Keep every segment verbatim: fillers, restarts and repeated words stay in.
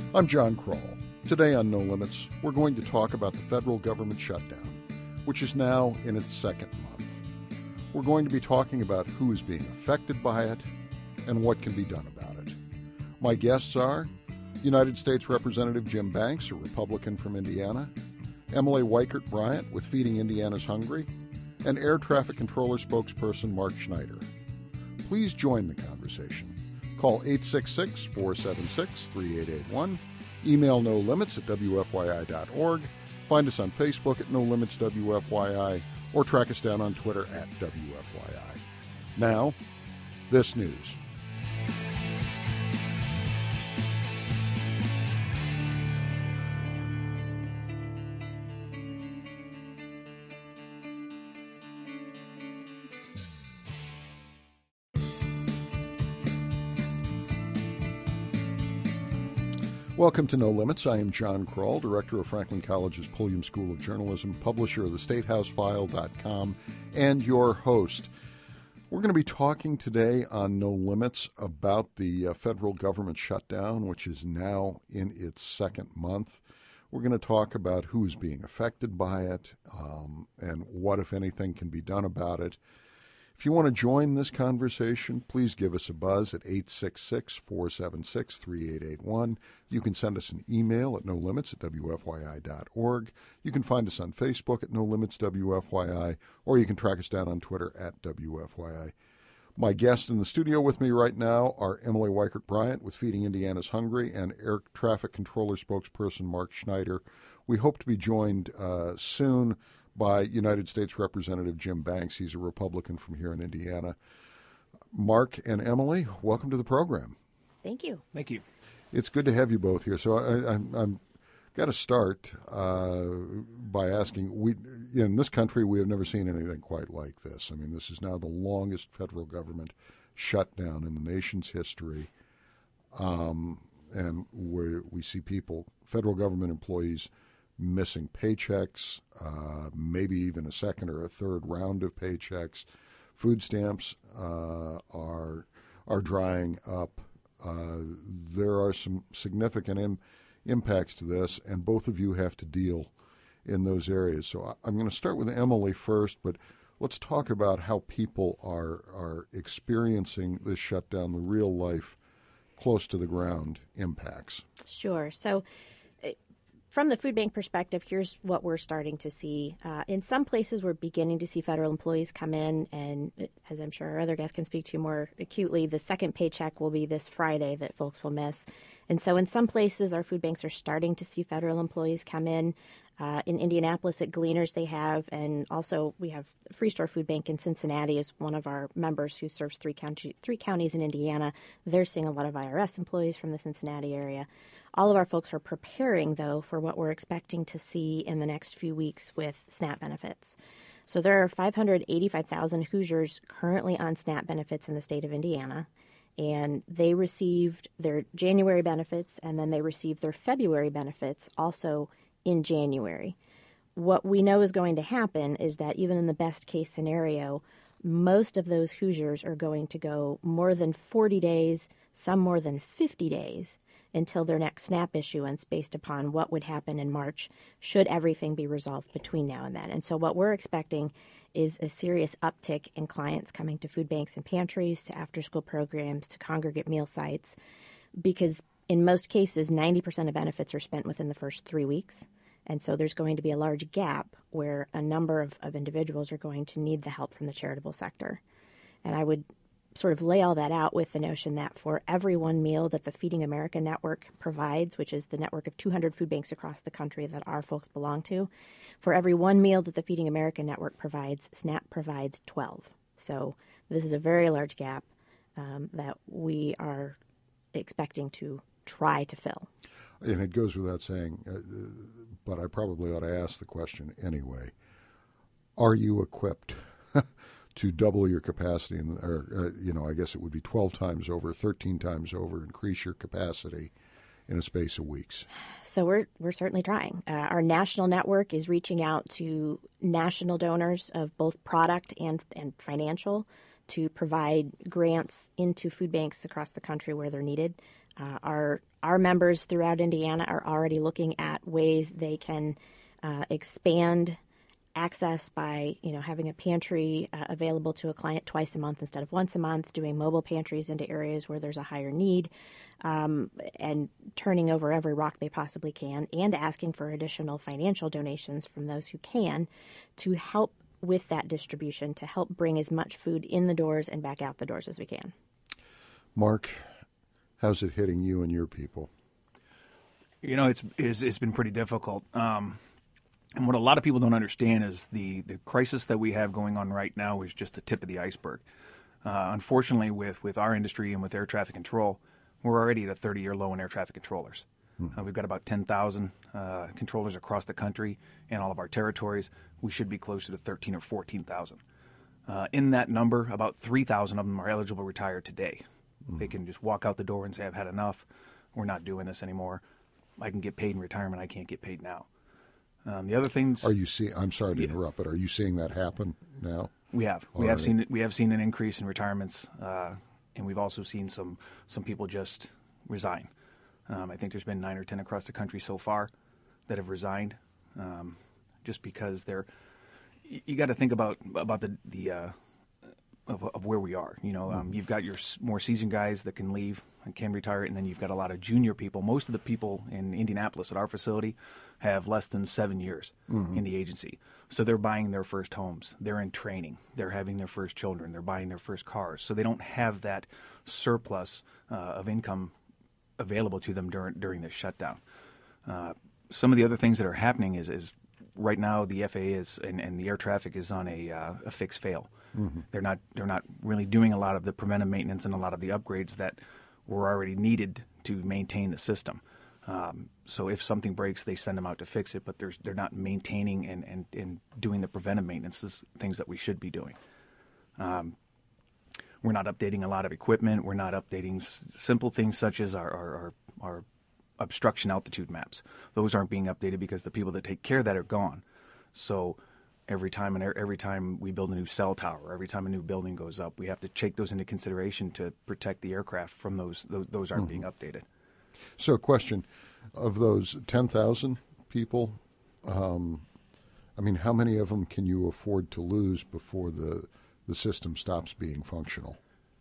I'm John Kroll. Today on No Limits, we're going to talk about the federal government shutdown, which is now in its second month. We're going to be talking about who is being affected by it and what can be done about it. My guests are United States Representative Jim Banks, a Republican from Indiana, Emily Weichert Bryant with Feeding Indiana's Hungry, and Air Traffic Controller spokesperson Mark Schneider. Please join the conversation. Call eight six six, four seven six, three eight eight one. Email no limits at W F Y I dot org. Find us on Facebook at No Limits W F Y I, or track us down on Twitter at W F Y I. Now, this news. Welcome to No Limits. I am John Kroll, director of Franklin College's Pulliam School of Journalism, publisher of the State House File dot com, and your host. We're going to be talking today on No Limits about the uh, federal government shutdown, which is now in its second month. We're going to talk about who's being affected by it um, and what, if anything, can be done about it. If you want to join this conversation, please give us a buzz at eight six six, four seven six, three eight eight one. You can send us an email at no limits at W F Y I dot org. You can find us on Facebook at No Limits W F Y I, or you can track us down on Twitter at W F Y I. My guests in the studio with me right now are Emily Weichert Bryant with Feeding Indiana's Hungry and Air Traffic Controller spokesperson Mark Schneider. We hope to be joined uh, soon by United States Representative Jim Banks. He's a Republican from here in Indiana. Mark and Emily, welcome to the program. Thank you. Thank you. It's good to have you both here. So I, I, I'm got to start uh, by asking, we in this country, we have never seen anything quite like this. I mean, this is now the longest federal government shutdown in the nation's history. Um, and we, we see people, federal government employees, missing paychecks, uh, maybe even a second or a third round of paychecks. Food stamps uh, are are drying up. Uh, there are some significant im- impacts to this, and both of you have to deal in those areas. So I- I'm going to start with Emily first, but let's talk about how people are are experiencing this shutdown, the real life, close to the ground impacts. Sure. So from the food bank perspective, here's what we're starting to see. Uh, in some places, we're beginning to see federal employees come in, and as I'm sure our other guests can speak to more acutely, the second paycheck will be this Friday that folks will miss. And so in some places, our food banks are starting to see federal employees come in. Uh, in Indianapolis at Gleaners they have, and also we have Free Store Food Bank in Cincinnati is one of our members who serves three, county, three counties in Indiana. They're seeing a lot of I R S employees from the Cincinnati area. All of our folks are preparing, though, for what we're expecting to see in the next few weeks with SNAP benefits. So there are five hundred eighty-five thousand Hoosiers currently on SNAP benefits in the state of Indiana, and they received their January benefits, and then they received their February benefits also in January. What we know is going to happen is that even in the best case scenario, most of those Hoosiers are going to go more than forty days, some more than fifty days, until their next SNAP issuance based upon what would happen in March should everything be resolved between now and then. And so what we're expecting is a serious uptick in clients coming to food banks and pantries, to after-school programs, to congregate meal sites, because in most cases, ninety percent of benefits are spent within the first three weeks. And so there's going to be a large gap where a number of, of individuals are going to need the help from the charitable sector. And I would sort of lay all that out with the notion that for every one meal that the Feeding America Network provides, which is the network of two hundred food banks across the country that our folks belong to, for every one meal that the Feeding America Network provides, SNAP provides twelve. So this is a very large gap um, that we are expecting to try to fill. And it goes without saying, uh, but I probably ought to ask the question anyway. Are you equipped to double your capacity, in, or, uh, you know, I guess it would be twelve times over, thirteen times over, increase your capacity in a space of weeks? So we're we're certainly trying. Uh, our national network is reaching out to national donors of both product and, and financial to provide grants into food banks across the country where they're needed. Uh, our our members throughout Indiana are already looking at ways they can uh, expand access by, you know, having a pantry uh, available to a client twice a month instead of once a month, doing mobile pantries into areas where there's a higher need, um, and turning over every rock they possibly can, and asking for additional financial donations from those who can to help with that distribution, to help bring as much food in the doors and back out the doors as we can. Mark, how's it hitting you and your people? You know, it's it's, it's been pretty difficult. Um, and what a lot of people don't understand is the, the crisis that we have going on right now is just the tip of the iceberg. Uh, unfortunately, with, with our industry and with air traffic control, we're already at a thirty-year low in air traffic controllers. Uh, we've got about ten thousand uh, controllers across the country and all of our territories. We should be closer to thirteen or fourteen thousand. Uh, in that number, about three thousand of them are eligible to retire today. Mm. They can just walk out the door and say, I've had enough. We're not doing this anymore. I can get paid in retirement. I can't get paid now. Um, the other things... Are you see? I'm sorry to yeah. interrupt, but are you seeing that happen now? We have. All we have right. seen we have seen an increase in retirements, uh, and we've also seen some, some people just resign. Um, I think there's been nine or ten across the country so far that have resigned, um, just because they're. You, you got to think about about the the uh, of, of where we are. You know, um, you've got your s- more seasoned guys that can leave and can retire, and then you've got a lot of junior people. Most of the people in Indianapolis at our facility have less than seven years mm-hmm. in the agency, so they're buying their first homes. They're in training. They're having their first children. They're buying their first cars. So they don't have that surplus uh, of income available to them during during this shutdown. Uh, some of the other things that are happening is, is right now the F A A is and, and the air traffic is on a uh, a fix fail. Mm-hmm. They're not they're not really doing a lot of the preventive maintenance and a lot of the upgrades that were already needed to maintain the system. Um, so if something breaks, they send them out to fix it, but they're they're not maintaining and, and, and doing the preventive maintenance, things that we should be doing. Um, We're not updating a lot of equipment. We're not updating s- simple things such as our, our, our, our obstruction altitude maps. Those aren't being updated because the people that take care of that are gone. So every time and every time we build a new cell tower, every time a new building goes up, we have to take those into consideration to protect the aircraft from those. Those, those aren't mm-hmm. being updated. So, question: of those ten thousand people, um, I mean, how many of them can you afford to lose before the the system stops being functional?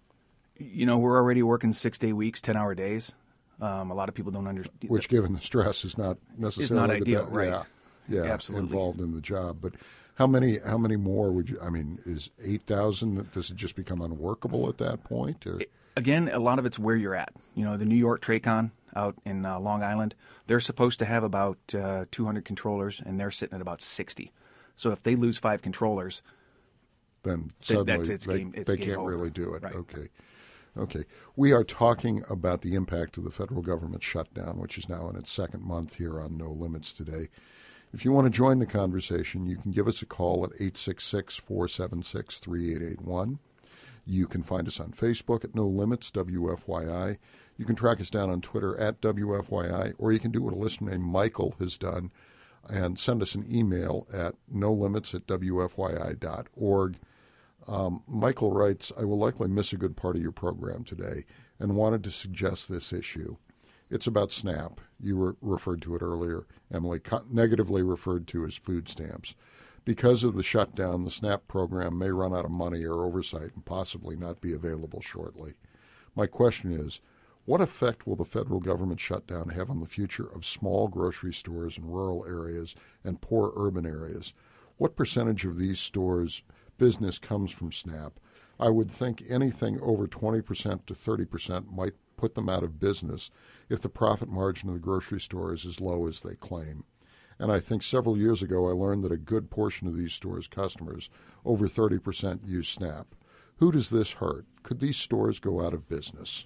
You know, we're already working six-day weeks, ten-hour days. Um, a lot of people don't understand. Which, given the stress, is not necessarily is not the ideal, be- right? Yeah, yeah, absolutely involved in the job. But how many? How many more would you? I mean, is eight thousand? Does it just become unworkable at that point? Or? Again, a lot of it's where you're at. You know, the New York TRACON out in uh, Long Island, they're supposed to have about uh, two hundred controllers, and they're sitting at about sixty. So if they lose five controllers, then suddenly that's, it's they, game, it's they game can't over. really do it. Right. Okay. Okay. We are talking about the impact of the federal government shutdown, which is now in its second month here on No Limits today. If you want to join the conversation, you can give us a call at eight six six, four seven six, three eight eight one. You can find us on Facebook at No Limits, W F Y I. You can track us down on Twitter at W F Y I, or you can do what a listener named Michael has done and send us an email at no limits at W F Y I dot org. Um, Michael writes, I will likely miss a good part of your program today and wanted to suggest this issue. It's about SNAP. You re- referred to it earlier, Emily, co- negatively referred to as food stamps. Because of the shutdown, the SNAP program may run out of money or oversight and possibly not be available shortly. My question is, what effect will the federal government shutdown have on the future of small grocery stores in rural areas and poor urban areas? What percentage of these stores' business comes from SNAP? I would think anything over twenty percent to thirty percent might put them out of business if the profit margin of the grocery store is as low as they claim. And I think several years ago I learned that a good portion of these stores' customers, over thirty percent, use SNAP. Who does this hurt? Could these stores go out of business?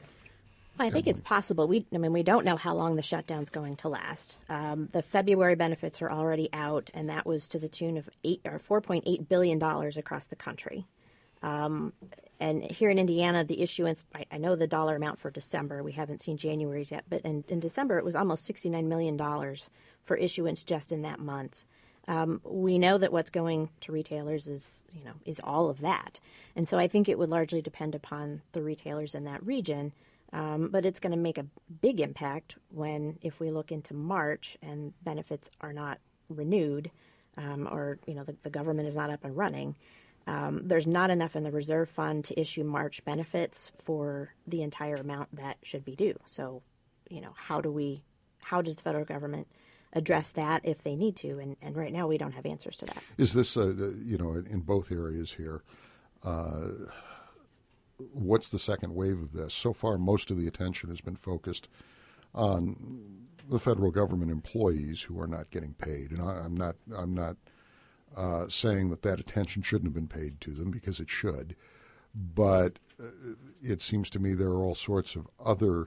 I think it's possible. We, I mean, we don't know how long the shutdown's going to last. Um, the February benefits are already out, and that was to the tune of eight or four point eight billion dollars across the country. Um, and here in Indiana, the issuance, I, I know the dollar amount for December. We haven't seen January's yet, but in, in December it was almost sixty-nine million dollars for issuance just in that month. Um, we know that what's going to retailers is, you know, is all of that. And so I think it would largely depend upon the retailers in that region. Um, but it's going to make a big impact when, if we look into March and benefits are not renewed, um, or you know the, the government is not up and running, um, there's not enough in the reserve fund to issue March benefits for the entire amount that should be due. So, you know, how do we, how does the federal government address that if they need to? And, and right now we don't have answers to that. Is this, uh, you know, in both areas here? Uh, what's the second wave of this? So far, most of the attention has been focused on the federal government employees who are not getting paid, and I, I'm not, I'm not uh, saying that that attention shouldn't have been paid to them, because it should. But uh, it seems to me there are all sorts of other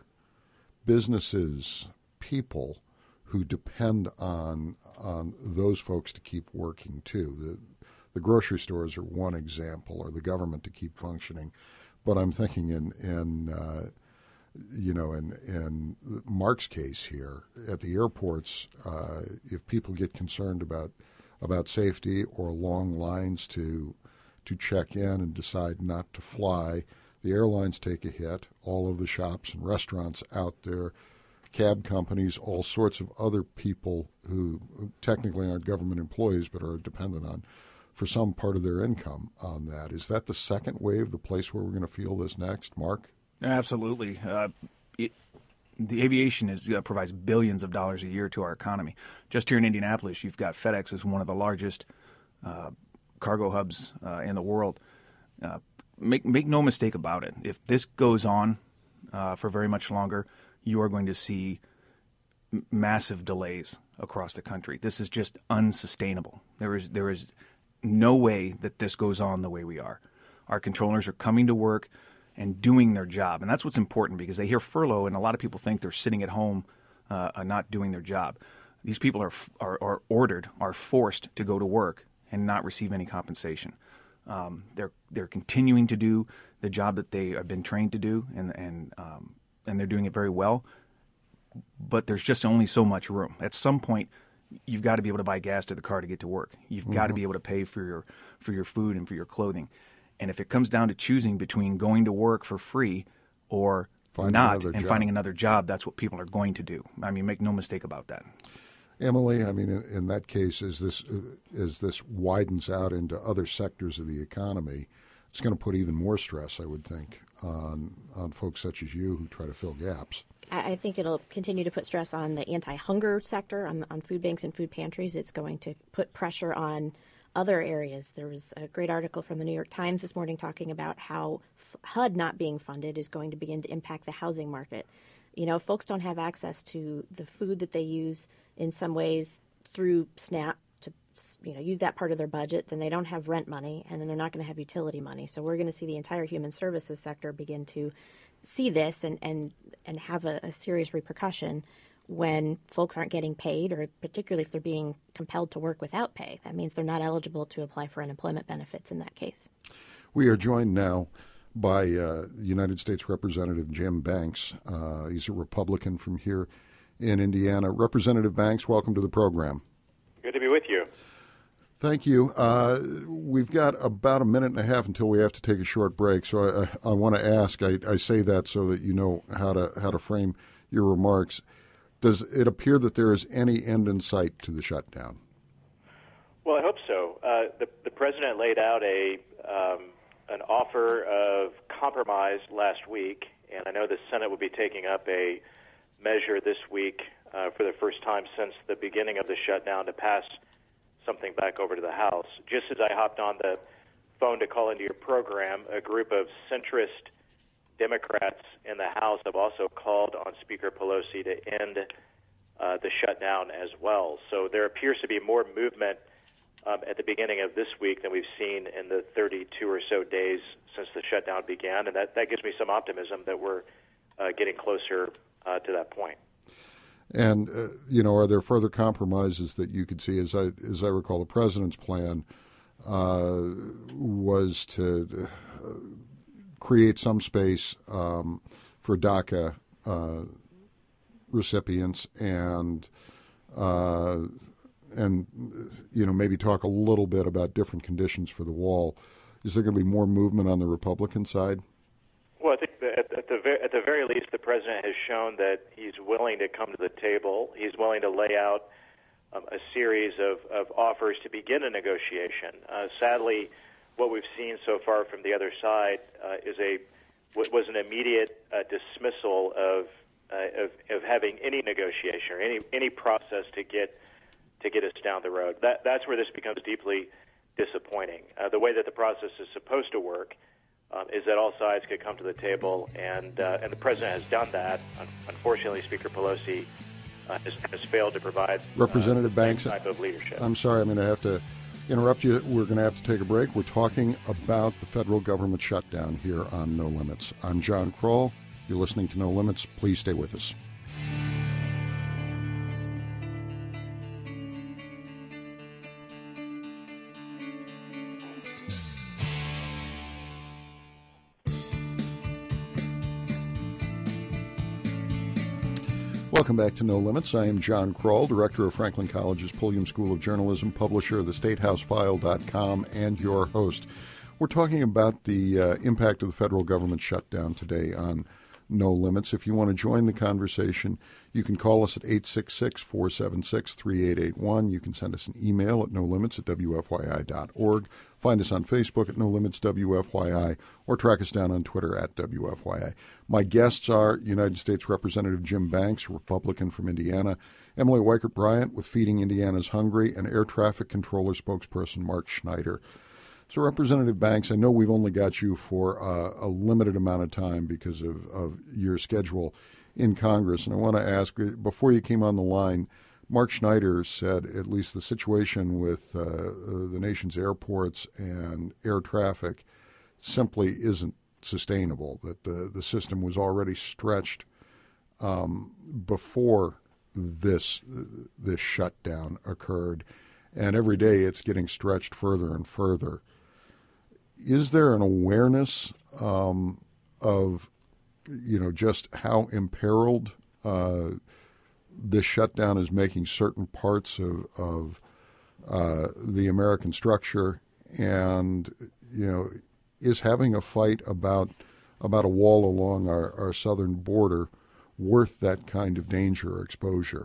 businesses, people who depend on on those folks to keep working too. The the grocery stores are one example, or the government to keep functioning. But I'm thinking in in uh, you know in in Mark's case here at the airports, uh, if people get concerned about about safety or long lines to to check in and decide not to fly, the airlines take a hit. All of the shops and restaurants out there, cab companies, all sorts of other people who technically aren't government employees but are dependent on for some part of their income on that. Is that the second wave, the place where we're going to feel this next, Mark? Absolutely. Uh, it, the aviation is, uh, provides billions of dollars a year to our economy. Just here in Indianapolis, you've got FedEx as one of the largest uh, cargo hubs uh, in the world. Uh, make make no mistake about it. If this goes on uh, for very much longer, you are going to see m- massive delays across the country. This is just unsustainable. There is there is no way that this goes on the way we are. Our controllers are coming to work and doing their job, and that's what's important, because they hear furlough, and a lot of people think they're sitting at home uh, and not doing their job. These people are, are are ordered, are forced to go to work and not receive any compensation. Um, they're they're continuing to do the job that they have been trained to do, and and um, and they're doing it very well. But there's just only so much room. At some point, you've got to be able to buy gas to the car to get to work. You've mm-hmm. got to be able to pay for your for your food and for your clothing. And if it comes down to choosing between going to work for free or Find not and job. finding another job, that's what people are going to do. I mean, make no mistake about that. Emily, I mean, in, in that case, as this uh, as this widens out into other sectors of the economy, it's going to put even more stress, I would think, on on folks such as you who try to fill gaps. I think it'll continue to put stress on the anti-hunger sector, on, on food banks and food pantries. It's going to put pressure on other areas. There was a great article from the New York Times this morning talking about how F- H U D not being funded is going to begin to impact the housing market. You know, if folks don't have access to the food that they use in some ways through SNAP to, you know, use that part of their budget, then they don't have rent money, and then they're not going to have utility money. So we're going to see the entire human services sector begin to see this and, and, and have a, a serious repercussion when folks aren't getting paid, or particularly if they're being compelled to work without pay. That means they're not eligible to apply for unemployment benefits in that case. We are joined now by uh, United States Representative Jim Banks. Uh, he's a Republican from here in Indiana. Representative Banks, welcome to the program. Good to be with you. Thank you. Uh, we've got about a minute and a half until we have to take a short break, so I, I want to ask, I, I say that so that you know how to how to frame your remarks. Does it appear that there is any end in sight to the shutdown? Well, I hope so. Uh, the, the president laid out a um, an offer of compromise last week, and I know the Senate will be taking up a measure this week uh, for the first time since the beginning of the shutdown to pass something back over to the House. Just as I hopped on the phone to call into your program, a group of centrist Democrats in the House have also called on Speaker Pelosi to end uh, the shutdown as well. So there appears to be more movement um, at the beginning of this week than we've seen in the thirty-two or so days since the shutdown began, and that, that gives me some optimism that we're uh, getting closer uh, to that point. And, uh, you know, are there further compromises that you could see? As I as I recall, the president's plan uh, was to uh, create some space um, for DACA uh, recipients and, uh, and you know, maybe talk a little bit about different conditions for the wall. Is there going to be more movement on the Republican side? Well, I think that at, at the ver- at the very least, the president has shown that he's willing to come to the table. He's willing to lay out um, a series of, of offers to begin a negotiation. Uh, sadly, what we've seen so far from the other side uh, is a was an immediate uh, dismissal of, uh, of of having any negotiation or any any process to get to get us down the road. That that's where this becomes deeply disappointing. Uh, the way that the process is supposed to work um, is that all sides could come to the table, and uh, and the president has done that. Unfortunately, Speaker Pelosi uh, has, has failed to provide Representative uh, Banks, type of leadership. I'm sorry, I'm going to have to interrupt you. We're going to have to take a break. We're talking about the federal government shutdown here on No Limits. I'm John Kroll. You're listening to No Limits. Please stay with us. Welcome back to No Limits. I am John Kroll, director of Franklin College's Pulliam School of Journalism, publisher of the state house file dot com, and your host. We're talking about the uh, impact of the federal government shutdown today on No Limits. If you want to join the conversation, you can call us at eight six six, four seven six, three eight eight one. You can send us an email at no limits at w f y i dot org. Find us on Facebook at No Limits W F Y I, or track us down on Twitter at W F Y I. My guests are United States Representative Jim Banks, Republican from Indiana, Emily Weichert Bryant with Feeding Indiana's Hungry, and Air Traffic Controller spokesperson Mark Schneider. So, Representative Banks, I know we've only got you for uh, a limited amount of time because of, of your schedule in Congress, and I want to ask, before you came on the line, Mark Schneider said at least the situation with uh, the nation's airports and air traffic simply isn't sustainable, that the, the system was already stretched um, before this this shutdown occurred, and every day it's getting stretched further and further. Is there an awareness um, of, you know, just how imperiled uh, this shutdown is making certain parts of, of uh, the American structure, and, you know, is having a fight about about a wall along our, our southern border worth that kind of danger or exposure?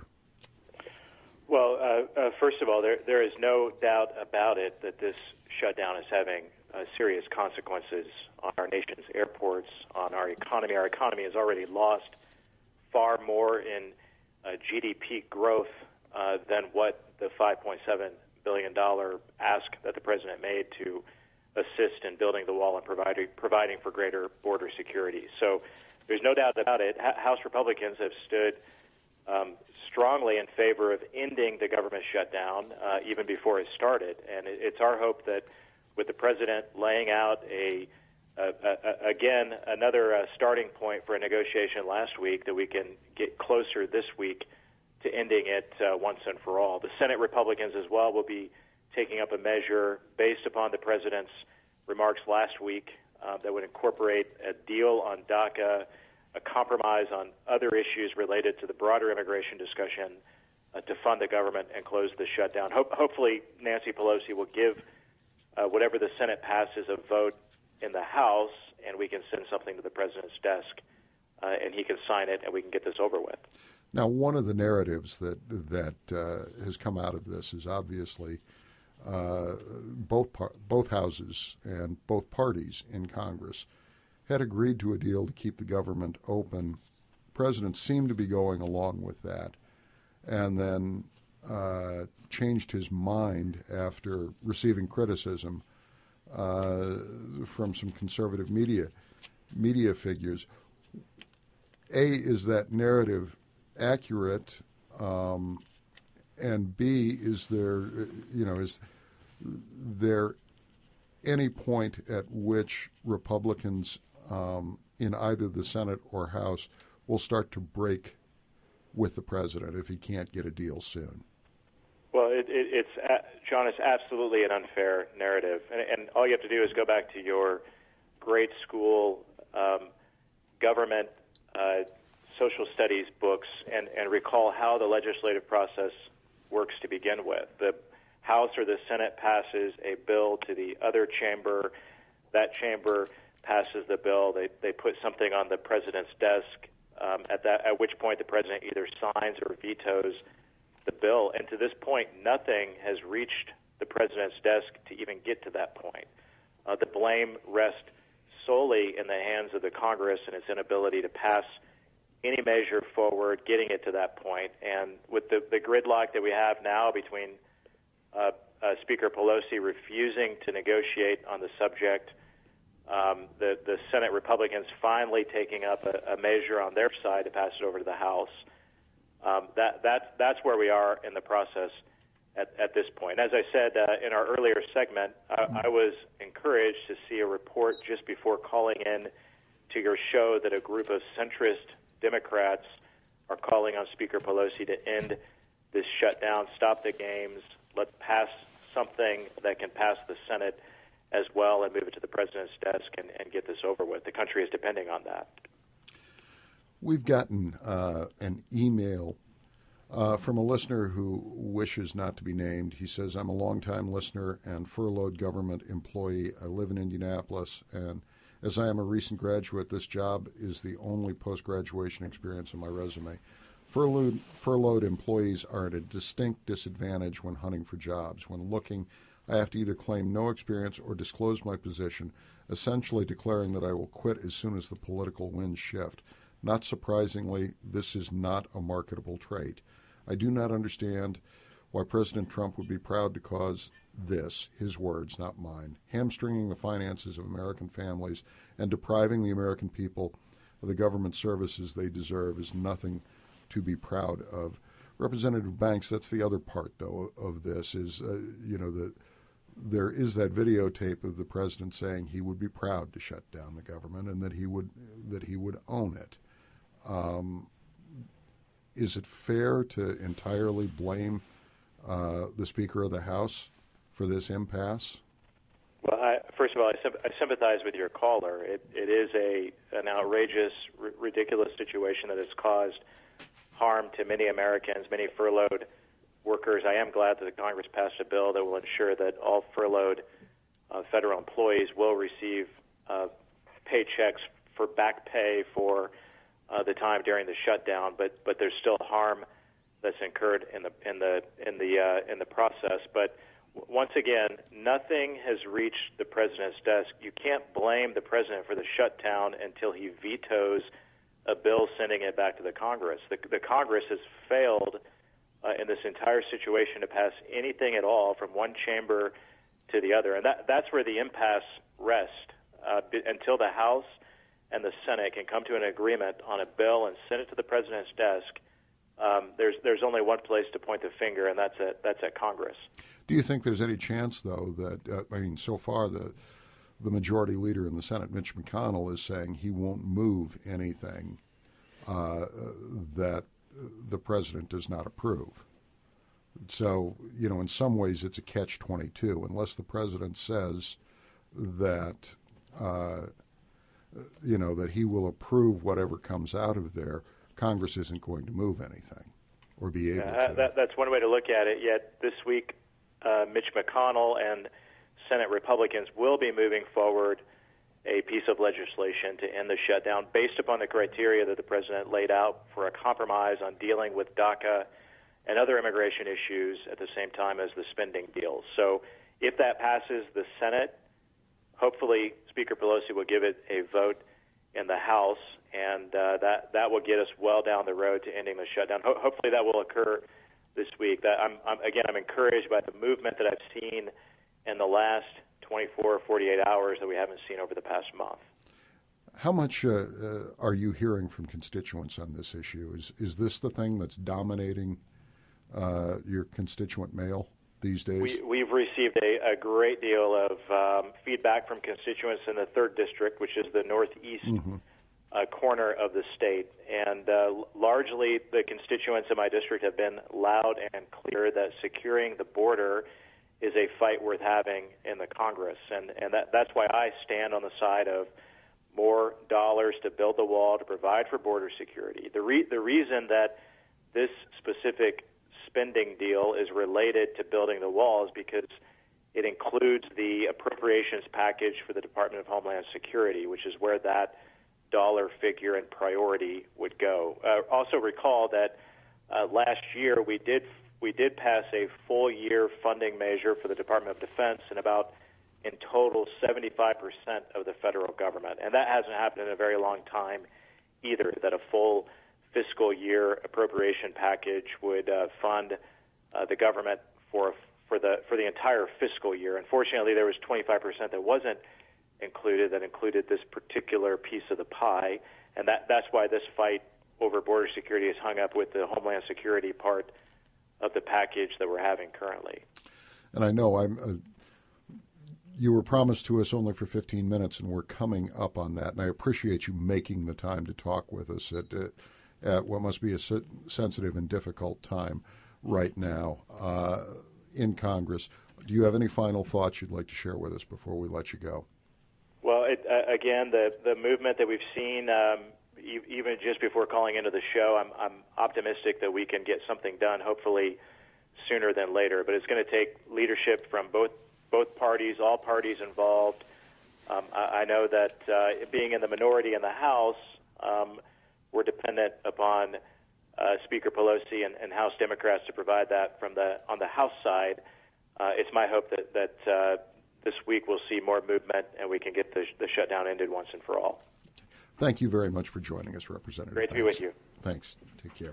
Well, uh, uh, first of all, there there is no doubt about it that this shutdown is having uh, serious consequences on our nation's airports, on our economy. Our economy has already lost far more in uh, G D P growth uh, than what the five point seven billion dollars ask that the president made to assist in building the wall and providing, providing for greater border security. So there's no doubt about it. H- House Republicans have stood um, strongly in favor of ending the government shutdown uh, even before it started. And it, it's our hope that with the president laying out a, a, a again, another uh, starting point for a negotiation last week, that we can get closer this week to ending it uh, once and for all. The Senate Republicans as well will be taking up a measure based upon the president's remarks last week uh, that would incorporate a deal on DACA, a compromise on other issues related to the broader immigration discussion uh, to fund the government and close the shutdown. Ho- hopefully, Nancy Pelosi will give uh, whatever the Senate passes a vote in the House, and we can send something to the president's desk, uh, and he can sign it, and we can get this over with. Now, one of the narratives that that uh, has come out of this is obviously uh, both par- both houses and both parties in Congress had agreed to a deal to keep the government open. The president seemed to be going along with that, and then uh, changed his mind after receiving criticism uh, from some conservative media media figures. A, is that narrative accurate? Um, and B, is there, you know, is there any point at which Republicans um, in either the Senate or House will start to break with the president if he can't get a deal soon? Well, it, it, it's uh, John, it's absolutely an unfair narrative, and, and all you have to do is go back to your grade school um, government uh, social studies books and, and recall how the legislative process works to begin with. The House or the Senate passes a bill to the other chamber. That chamber passes the bill, they, they put something on the president's desk, um, at that at which point the president either signs or vetoes the bill. And to this point, nothing has reached the president's desk to even get to that point. Uh, the blame rests solely in the hands of the Congress and its inability to pass any measure forward, getting it to that point. And with the, the gridlock that we have now between uh, uh, Speaker Pelosi refusing to negotiate on the subject, um, the, the Senate Republicans finally taking up a, a measure on their side to pass it over to the House, um, that, that, that's where we are in the process at, at this point. As I said uh, in our earlier segment, I, I was encouraged to see a report just before calling in to your show that a group of centrist Democrats are calling on Speaker Pelosi to end this shutdown, stop the games, let's pass something that can pass the Senate as well and move it to the president's desk and, and get this over with. The country is depending on that. We've gotten uh, an email uh, from a listener who wishes not to be named. He says, I'm a longtime listener and furloughed government employee. I live in Indianapolis, and as I am a recent graduate, this job is the only post-graduation experience on my resume. Furloughed, furloughed employees are at a distinct disadvantage when hunting for jobs. When looking, I have to either claim no experience or disclose my position, essentially declaring that I will quit as soon as the political winds shift. Not surprisingly, this is not a marketable trait. I do not understand why President Trump would be proud to cause this, his words, not mine, hamstringing the finances of American families and depriving the American people of the government services they deserve is nothing to be proud of. Representative Banks, that's the other part, though, of this is, uh, you know, the, there is that videotape of the president saying he would be proud to shut down the government and that he would that he would own it. Um, is it fair to entirely blame uh, the Speaker of the House for this impasse? Well, I, first of all, I, sim- I sympathize with your caller. It, it is a an outrageous, r- ridiculous situation that has caused harm to many Americans, many furloughed workers. I am glad that the Congress passed a bill that will ensure that all furloughed uh, federal employees will receive uh, paychecks for back pay for uh, the time during the shutdown. But but there's still harm that's incurred in the in the in the uh, in the process. But once again, nothing has reached the president's desk. You can't blame the president for the shutdown until he vetoes a bill sending it back to the Congress. The, the Congress has failed uh, in this entire situation to pass anything at all from one chamber to the other, and that, that's where the impasse rests uh, b- until the House and the Senate can come to an agreement on a bill and send it to the president's desk. Um, there's there's only one place to point the finger, and that's at that's at Congress. Do you think there's any chance, though, that uh, I mean, so far the the majority leader in the Senate, Mitch McConnell, is saying he won't move anything uh, that the president does not approve. So, you know, in some ways it's a catch twenty-two. Unless the president says that, uh, you know, that he will approve whatever comes out of there, Congress isn't going to move anything or be able uh, to. That, that's one way to look at it. Yet this week, uh, Mitch McConnell and Senate Republicans will be moving forward a piece of legislation to end the shutdown based upon the criteria that the president laid out for a compromise on dealing with DACA and other immigration issues at the same time as the spending deal. So if that passes the Senate, hopefully Speaker Pelosi will give it a vote in the House, and uh, that, that will get us well down the road to ending the shutdown. Ho- hopefully that will occur this week. That I'm, I'm, again, I'm encouraged by the movement that I've seen in the last twenty-four or forty-eight hours that we haven't seen over the past month. How much uh, uh, are you hearing from constituents on this issue? Is is this the thing that's dominating uh, your constituent mail these days? We, we've received a, a great deal of um, feedback from constituents in the third district, which is the northeast mm-hmm. uh, corner of the state. And uh, largely the constituents in my district have been loud and clear that securing the border is a fight worth having in the Congress. And, and that, that's why I stand on the side of more dollars to build the wall, to provide for border security. The, re- the reason that this specific spending deal is related to building the wall is because It includes the appropriations package for the Department of Homeland Security, which is where that dollar figure and priority would go. Uh, also recall that uh, last year we did we did pass a full year funding measure for the Department of Defense and about in total seventy-five percent of the federal government. And that hasn't happened in a very long time either, that a full fiscal year appropriation package would uh, fund uh, the government for for the for the entire fiscal year. Unfortunately, there was twenty-five percent that wasn't included, that included this particular piece of the pie, and that that's why this fight over border security is hung up with the Homeland Security part of the package that we're having currently. And I know I'm. Uh, you were promised to us only for fifteen minutes, and we're coming up on that. And I appreciate you making the time to talk with us at, uh, at what must be a se- sensitive and difficult time right now uh, in Congress. Do you have any final thoughts you'd like to share with us before we let you go? Well, it, uh, again, the the movement that we've seen, um, e- even just before calling into the show, I'm, I'm optimistic that we can get something done, hopefully sooner than later. But it's going to take leadership from both both parties, all parties involved. Um, I, I know that uh, being in the minority in the House, um, we're dependent upon uh, Speaker Pelosi and, and House Democrats to provide that from the on the House side. Uh, it's my hope that that uh, this week we'll see more movement and we can get the, the shutdown ended once and for all. Thank you very much for joining us, Representative. Great to Thanks. be with you. Thanks. Take care.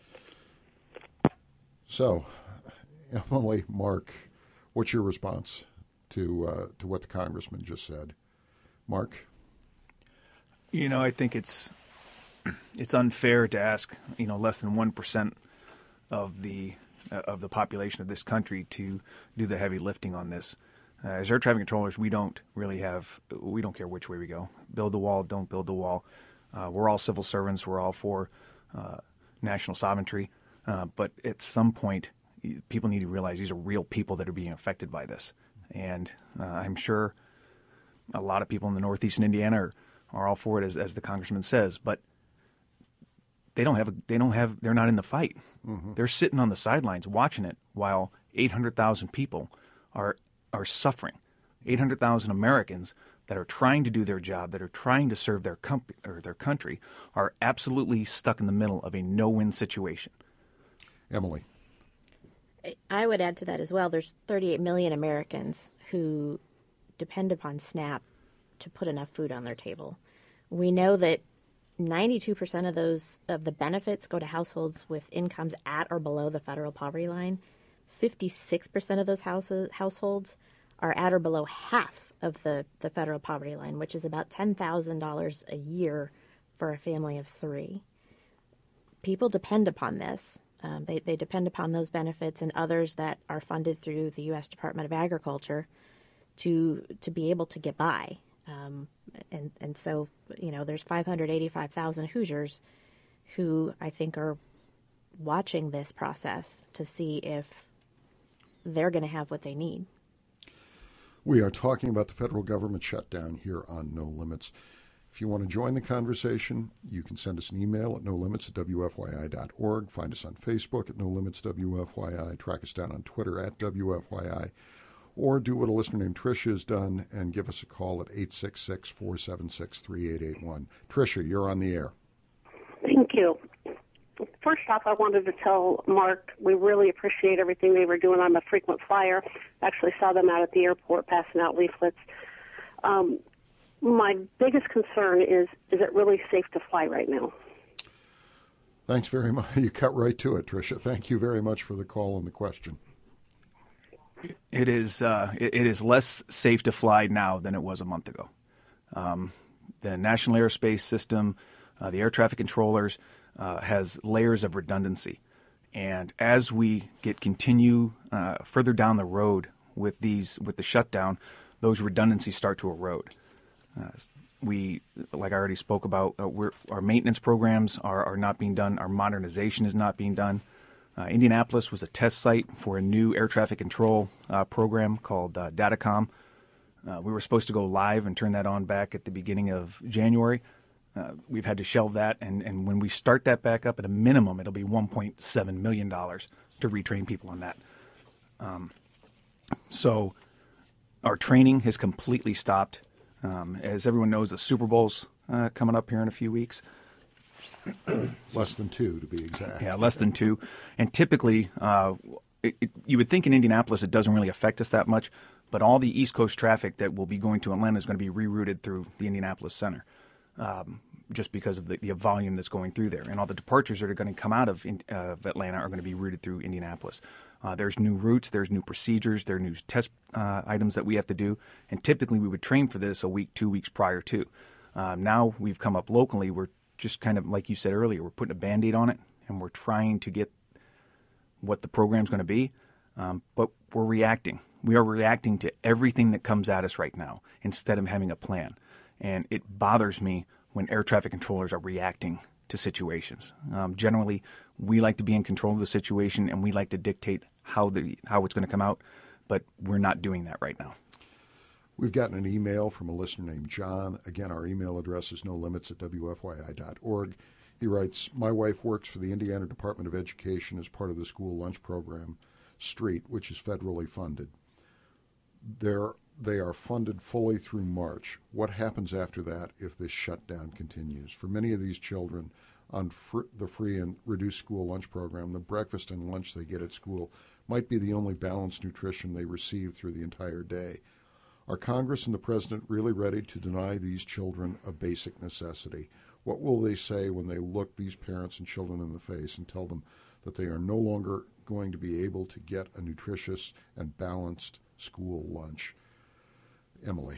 So, Emily, Mark, what's your response to uh, to what the congressman just said? Mark? You know, I think it's it's unfair to ask, you know, less than one percent of the uh, of the population of this country to do the heavy lifting on this. Uh, as air traffic controllers, we don't really have we don't care which way we go. Build the wall, don't build the wall. Uh, we're all civil servants. We're all for uh, national sovereignty. Uh, but at some point, people need to realize these are real people that are being affected by this. And uh, I'm sure a lot of people in the Northeastern Indiana are, are all for it, as, as the congressman says. But they don't have a, they don't have they're not in the fight. Mm-hmm. They're sitting on the sidelines watching it while eight hundred thousand people are are suffering. eight hundred thousand Americans that are trying to do their job, that are trying to serve their com- or their country, are absolutely stuck in the middle of a no-win situation. Emily. I would add to that as well. There's thirty-eight million Americans who depend upon SNAP to put enough food on their table. We know that ninety-two percent of those of the benefits go to households with incomes at or below the federal poverty line. fifty-six percent of those houses, households are at or below half of the, the federal poverty line, which is about ten thousand dollars a year for a family of three. People depend upon this. Um, they, they depend upon those benefits and others that are funded through the U S Department of Agriculture to to be able to get by. Um, and, and so, you know, there's five hundred eighty-five thousand Hoosiers who I think are watching this process to see if they're going to have what they need. We are talking about the federal government shutdown here on No Limits. If you want to join the conversation, you can send us an email at no limits at w f y i dot org. Find us on Facebook at No Limits W F Y I. Track us down on Twitter at W F Y I. Or do what a listener named Tricia has done and give us a call at eight six six, four seven six, three eight eight one. Tricia, you're on the air. Thank you. First off, I wanted to tell Mark we really appreciate everything they were doing. I'm a frequent flyer. Actually saw them out at the airport passing out leaflets. Um, my biggest concern is, is it really safe to fly right now? Thanks very much. You cut right to it, Tricia. Thank you very much for the call and the question. It is uh, it, it is less safe to fly now than it was a month ago. Um, the National Aerospace System, uh, the air traffic controllers, uh, has layers of redundancy. And as we get continue uh, further down the road with these with the shutdown, those redundancies start to erode. Uh, we, like I already spoke about, uh, we're, our maintenance programs are, are not being done. Our modernization is not being done. Uh, Indianapolis was a test site for a new air traffic control uh, program called uh, Datacom. Uh, we were supposed to go live and turn that on back at the beginning of January. Uh, we've had to shelve that, and, and when we start that back up, at a minimum, it'll be one point seven million dollars to retrain people on that. Um, so our training has completely stopped. Um, as everyone knows, the Super Bowl's uh, coming up here in a few weeks. Less than two, to be exact. Yeah, less than two. And typically, uh, it, it, you would think in Indianapolis it doesn't really affect us that much, but all the East Coast traffic that will be going to Atlanta is going to be rerouted through the Indianapolis Center, um, just because of the, the volume that's going through there. And all the departures that are going to come out of, uh, of Atlanta are going to be routed through Indianapolis. Uh, there's new routes, there's new procedures, there are new test uh, items that we have to do, and typically we would train for this a week, two weeks prior to. Um, now we've come up locally, we're just kind of, like you said earlier, we're putting a Band-Aid on it, and we're trying to get what the program's going to be, um, but we're reacting. We are reacting to everything that comes at us right now instead of having a plan. And it bothers me when air traffic controllers are reacting to situations. Um, generally, we like to be in control of the situation, and we like to dictate how the how it's going to come out, but we're not doing that right now. We've gotten an email from a listener named John. Again, our email address is no limits at w f y i dot org. He writes, my wife works for the Indiana Department of Education as part of the school lunch program, STREET, which is federally funded. They're, they are funded fully through March. What happens after that if this shutdown continues? For many of these children on fr- the free and reduced school lunch program, the breakfast and lunch they get at school might be the only balanced nutrition they receive through the entire day. Are Congress and the President really ready to deny these children a basic necessity? What will they say when they look these parents and children in the face and tell them that they are no longer going to be able to get a nutritious and balanced school lunch? Emily.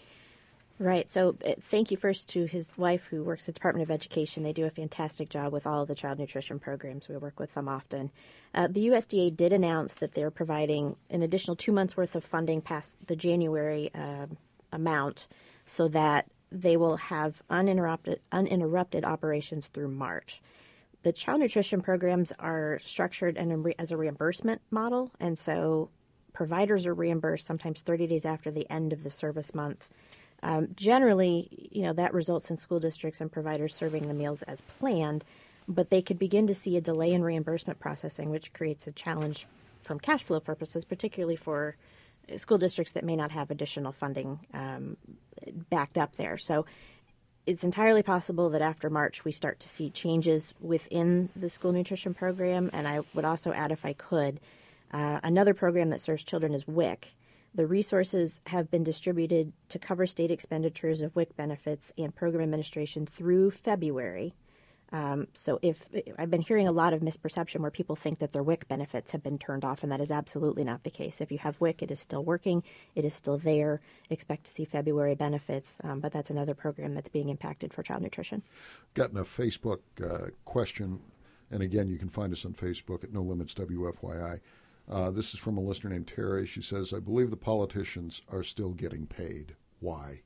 Right. So uh, thank you first to his wife who works at the Department of Education. They do a fantastic job with all of the child nutrition programs. We work with them often. Uh, the U S D A did announce that they're providing an additional two months' worth of funding past the January uh, amount so that they will have uninterrupted, uninterrupted operations through March. The child nutrition programs are structured in a, as a reimbursement model, and so providers are reimbursed sometimes thirty days after the end of the service month. Um, generally, you know, that results in school districts and providers serving the meals as planned, but they could begin to see a delay in reimbursement processing, which creates a challenge from cash flow purposes, particularly for school districts that may not have additional funding um, backed up there. So it's entirely possible that after March we start to see changes within the school nutrition program. And I would also add, if I could, uh, another program that serves children is W I C. The resources have been distributed to cover state expenditures of W I C benefits and program administration through February. Um, so if I've been hearing a lot of misperception where people think that their W I C benefits have been turned off, and that is absolutely not the case. If you have W I C, it is still working. It is still there. Expect to see February benefits, um, but that's another program that's being impacted for child nutrition. Gotten a Facebook uh, question, and again, you can find us on Facebook at No Limits W F Y I. Uh, this is from a listener named Terry. She says, I believe the politicians are still getting paid. Why?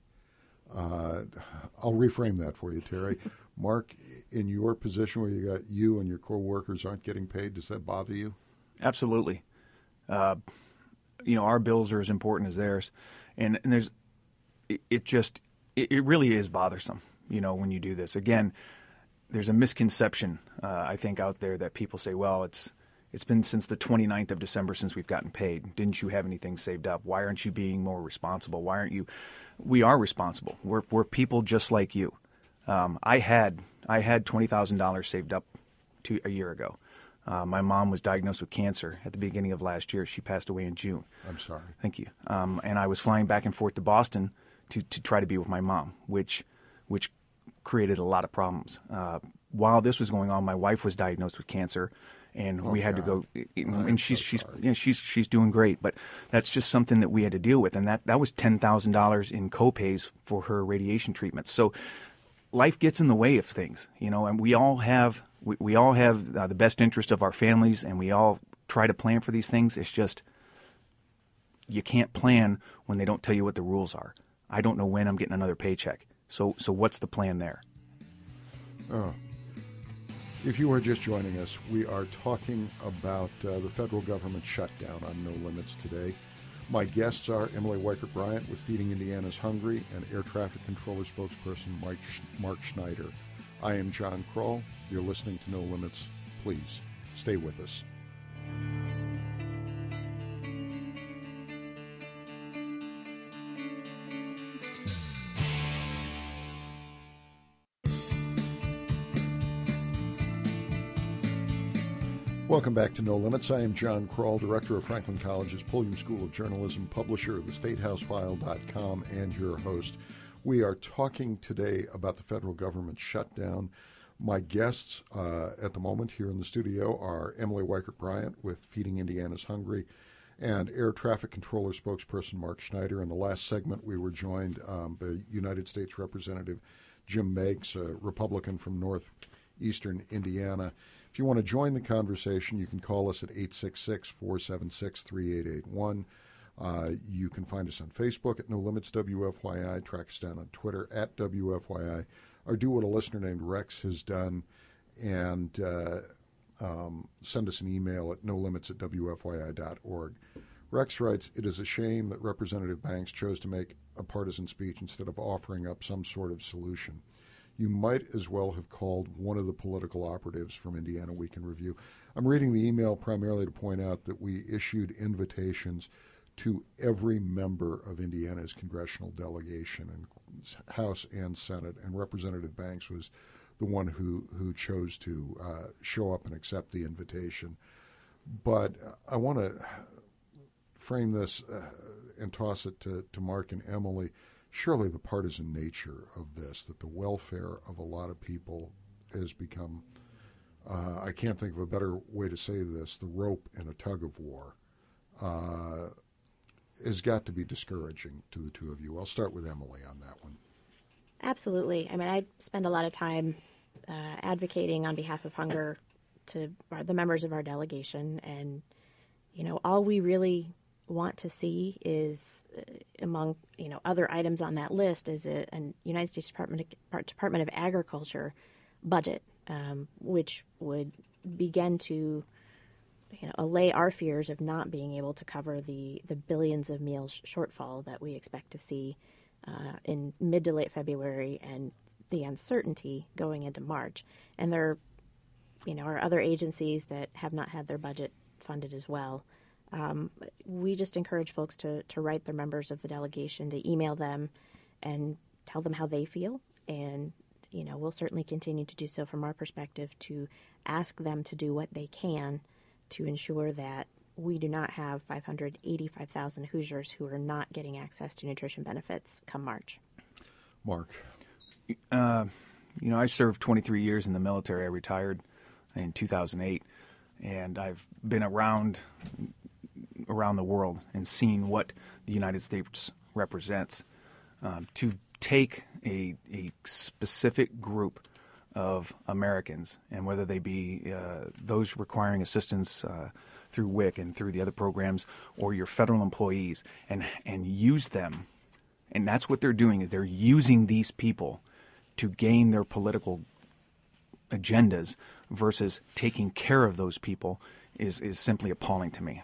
Uh, I'll reframe that for you, Terry. Mark, in your position where you got you and your co-workers aren't getting paid, does that bother you? Absolutely. Uh, you know, our bills are as important as theirs. And, and there's, it, it just, it, it really is bothersome, you know, when you do this. Again, there's a misconception, uh, I think, out there that people say, well, it's, It's been since the twenty-ninth of December since we've gotten paid. Didn't you have anything saved up? Why aren't you being more responsible? Why aren't you? We are responsible. We're we're people just like you. Um, I had I had twenty thousand dollars saved up two, a year ago. Uh, my mom was diagnosed with cancer at the beginning of last year. She passed away in June. I'm sorry. Thank you. Um, and I was flying back and forth to Boston to, to try to be with my mom, which which created a lot of problems. Uh, while this was going on, my wife was diagnosed with cancer. And oh, we had God. to go, and I'm she's so she's sorry. yeah, she's she's doing great, but that's just something that we had to deal with, and that, that was ten thousand dollars in copays for her radiation treatments. So life gets in the way of things, you know, and we all have we, we all have uh, the best interest of our families, and we all try to plan for these things. It's just you can't plan when they don't tell you what the rules are. I don't know when I'm getting another paycheck, so so what's the plan there? Oh. If you are just joining us, we are talking about uh, the federal government shutdown on No Limits today. My guests are Emily Weichert Bryant with Feeding Indiana's Hungry and Air Traffic Controller spokesperson Mike Sch- Mark Schneider. I am John Kroll. You're listening to No Limits. Please stay with us. Welcome back to No Limits. I am John Kroll, director of Franklin College's Pulliam School of Journalism, publisher of the state house file dot com, and your host. We are talking today about the federal government shutdown. My guests uh, at the moment here in the studio are Emily Weichert-Bryant with Feeding Indiana's Hungry and Air Traffic Controller spokesperson Mark Schneider. In the last segment, we were joined um, by United States Representative Jim Meigs, a Republican from northeastern Indiana. If you want to join the conversation, you can call us at eight six six, four seven six, three eight eight one. Uh, you can find us on Facebook at No Limits W F Y I, track us down on Twitter at W F Y I, or do what a listener named Rex has done and uh, um, send us an email at no limits at W F Y I dot org. Rex writes, "It is a shame that Representative Banks chose to make a partisan speech instead of offering up some sort of solution. You might as well have called one of the political operatives from Indiana Week in Review." I'm reading the email primarily to point out that we issued invitations to every member of Indiana's congressional delegation, in House and Senate, and Representative Banks was the one who, who chose to uh, show up and accept the invitation. But I want to frame this uh, and toss it to, to Mark and Emily. Surely the partisan nature of this, that the welfare of a lot of people has become, uh, I can't think of a better way to say this, the rope in a tug of war, uh, has got to be discouraging to the two of you. I'll start with Emily on that one. Absolutely. I mean, I spend a lot of time uh, advocating on behalf of hunger to our, the members of our delegation, and, you know, all we really want to see is, uh, among you know other items on that list, is a, a United States Department of, Department of Agriculture budget, um, which would begin to you know allay our fears of not being able to cover the the billions of meals shortfall that we expect to see uh, in mid to late February, and the uncertainty going into March. And there, you know, are other agencies that have not had their budget funded as well. Um, we just encourage folks to, to write their members of the delegation, to email them and tell them how they feel. And, you know, we'll certainly continue to do so from our perspective, to ask them to do what they can to ensure that we do not have five hundred eighty-five thousand Hoosiers who are not getting access to nutrition benefits come March. Mark. Uh, you know, I served twenty-three years in the military. I retired in two thousand eight, and I've been around around the world and seen what the United States represents. Um, to take a, a specific group of Americans, and whether they be uh, those requiring assistance uh, through W I C and through the other programs, or your federal employees, and and use them, and that's what they're doing, is they're using these people to gain their political agendas versus taking care of those people, is is simply appalling to me.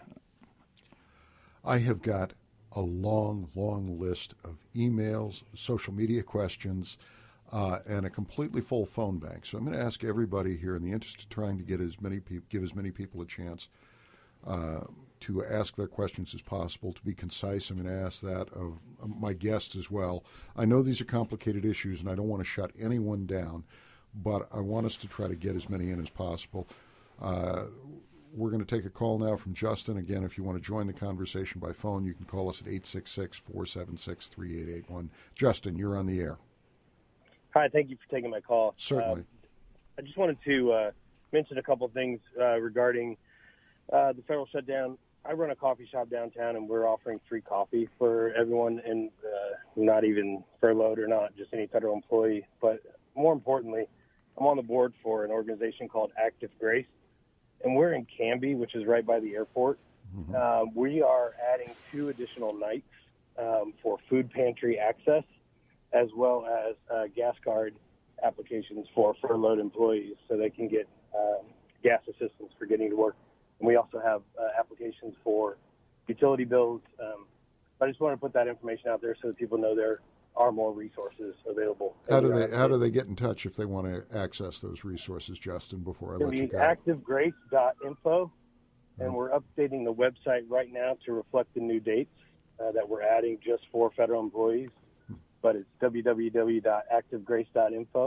I have got a long, long list of emails, social media questions, uh, and a completely full phone bank. So I'm going to ask everybody here, in the interest of trying to get as many people, give as many people a chance uh, to ask their questions as possible, to be concise. I'm going to ask that of my guests as well. I know these are complicated issues, and I don't want to shut anyone down, but I want us to try to get as many in as possible. Uh, We're going to take a call now from Justin. Again, if you want to join the conversation by phone, you can call us at eight six six, four seven six, three eight eight one. Justin, you're on the air. Hi, thank you for taking my call. Certainly. Uh, I just wanted to uh, mention a couple of things uh, regarding uh, the federal shutdown. I run a coffee shop downtown, and we're offering free coffee for everyone, and uh, not even furloughed or not, just any federal employee. But more importantly, I'm on the board for an organization called Active Grace. And we're in Canby, which is right by the airport. Mm-hmm. Um, we are adding two additional nights um, for food pantry access, as well as uh, gas card applications for furloughed employees, so they can get um, gas assistance for getting to work. And we also have uh, applications for utility bills. Um, I just want to put that information out there so that people know there are more resources available. How do they How do they get in touch if they want to access those resources, Justin? Before I let you go, active grace dot info, and we're updating the website right now to reflect the new dates uh, that we're adding just for federal employees. But it's w w w dot active grace dot info.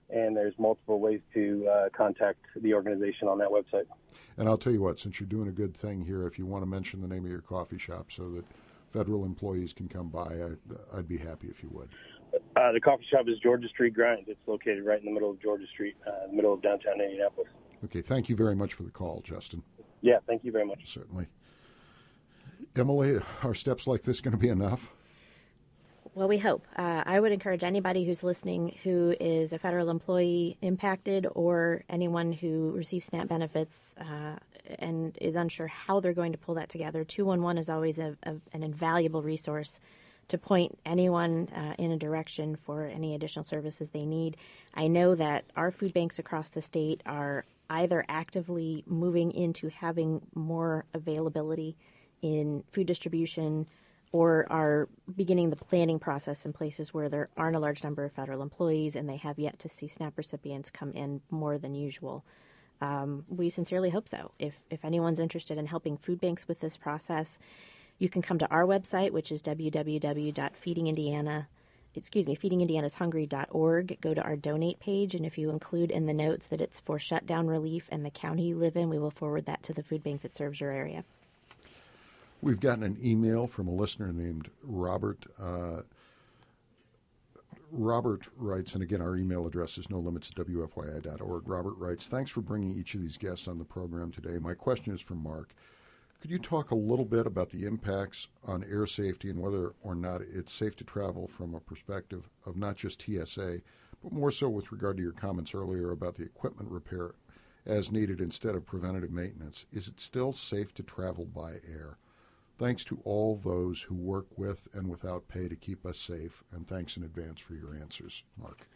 and there's multiple ways to uh, contact the organization on that website. And I'll tell you what, since you're doing a good thing here, if you want to mention the name of your coffee shop so that federal employees can come by, I'd, I'd be happy if you would. Uh, the coffee shop is Georgia Street Grind. It's located right in the middle of Georgia Street, uh, in the middle of downtown Indianapolis. Okay, thank you very much for the call, Justin. Yeah, thank you very much. Certainly. Emily, are steps like this going to be enough? Well, we hope. Uh, I would encourage anybody who's listening who is a federal employee impacted or anyone who receives SNAP benefits uh, and is unsure how they're going to pull that together. two one one is always a, a, an invaluable resource to point anyone uh, in a direction for any additional services they need. I know that our food banks across the state are either actively moving into having more availability in food distribution or are beginning the planning process in places where there aren't a large number of federal employees and they have yet to see SNAP recipients come in more than usual. Um, we sincerely hope so. If, if anyone's interested in helping food banks with this process, you can come to our website, which is w w w dot feeding indiana, excuse me, feeding indianas hungry dot org. Go to our donate page, and if you include in the notes that it's for shutdown relief and the county you live in, we will forward that to the food bank that serves your area. We've gotten an email from a listener named Robert. Uh, Robert writes, and again, our email address is no limits at w f y i dot org. Robert writes, thanks for bringing each of these guests on the program today. My question is for Mark. Could you talk a little bit about the impacts on air safety and whether or not it's safe to travel from a perspective of not just T S A, but more so with regard to your comments earlier about the equipment repair as needed instead of preventative maintenance? Is it still safe to travel by air? Thanks to all those who work with and without pay to keep us safe, and thanks in advance for your answers, Mark.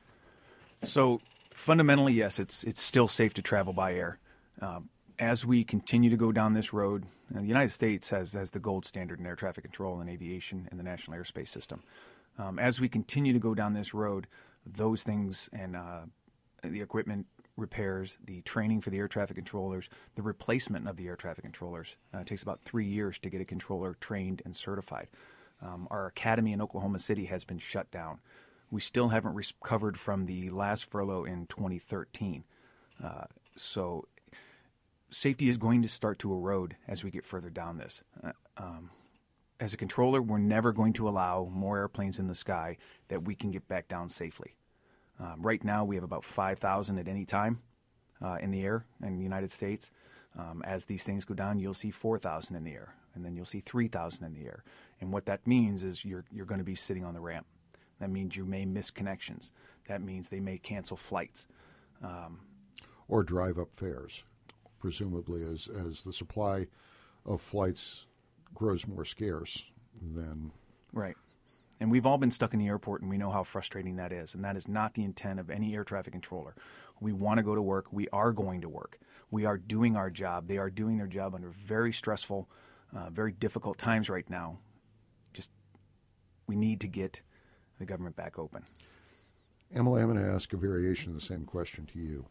So fundamentally, yes, it's it's still safe to travel by air. Um, as we continue to go down this road, uh, the United States has, has the gold standard in air traffic control and aviation in the National Airspace System. Um, as we continue to go down this road, those things and uh, the equipment repairs, the training for the air traffic controllers, the replacement of the air traffic controllers. Uh, it takes about three years to get a controller trained and certified. Um, our academy in Oklahoma City has been shut down. We still haven't recovered from the last furlough in twenty thirteen. Uh, so safety is going to start to erode as we get further down this. Uh, um, as a controller, we're never going to allow more airplanes in the sky that we can get back down safely. Um, right now, we have about five thousand at any time uh, in the air in the United States. Um, as these things go down, you'll see four thousand in the air, and then you'll see three thousand in the air. And what that means is you're you're going to be sitting on the ramp. That means you may miss connections. That means they may cancel flights. Um, or drive up fares, presumably as, as the supply of flights grows more scarce. Then right. And we've all been stuck in the airport, and we know how frustrating that is. And that is not the intent of any air traffic controller. We want to go to work. We are going to work. We are doing our job. They are doing their job under very stressful, uh, very difficult times right now. Just we need to get the government back open. Emily, I'm going to ask a variation of the same question to you.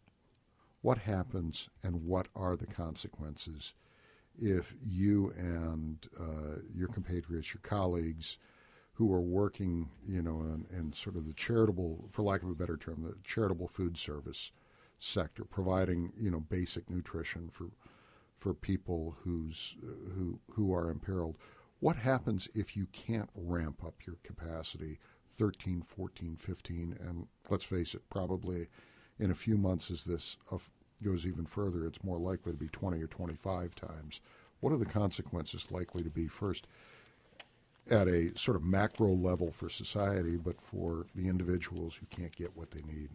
What happens and what are the consequences if you and uh, your compatriots, your colleagues, who are working, you know, in, in sort of the charitable, for lack of a better term, the charitable food service sector, providing, you know, basic nutrition for for people who's uh, who who are imperiled. What happens if you can't ramp up your capacity thirteen, fourteen, fifteen, and let's face it, probably in a few months as this uh, goes even further, it's more likely to be twenty or twenty-five times. What are the consequences likely to be, first, at a sort of macro level for society, but for the individuals who can't get what they need?